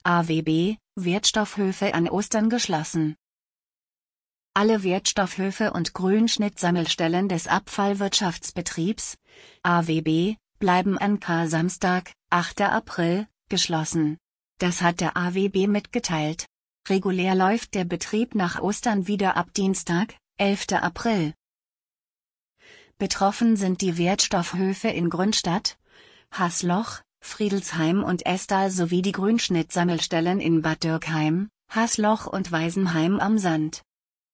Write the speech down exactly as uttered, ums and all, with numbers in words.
A W B, Wertstoffhöfe an Ostern geschlossen. Alle Wertstoffhöfe und Grünschnittsammelstellen des Abfallwirtschaftsbetriebs, A W B, bleiben an Kar-Samstag, achter April, geschlossen. Das hat der A W B mitgeteilt. Regulär läuft der Betrieb nach Ostern wieder ab Dienstag, elfter April. Betroffen sind die Wertstoffhöfe in Grünstadt, Hasloch, Friedelsheim und Estal sowie die Grünschnittsammelstellen in Bad Dürkheim, Hasloch und Weisenheim am Sand.